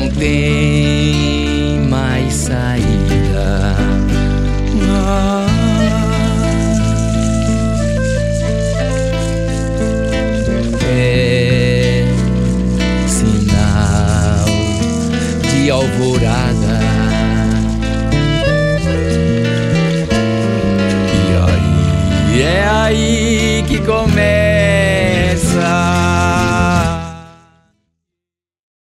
não tem mais saída. É sinal de alvorada. E aí é aí que começa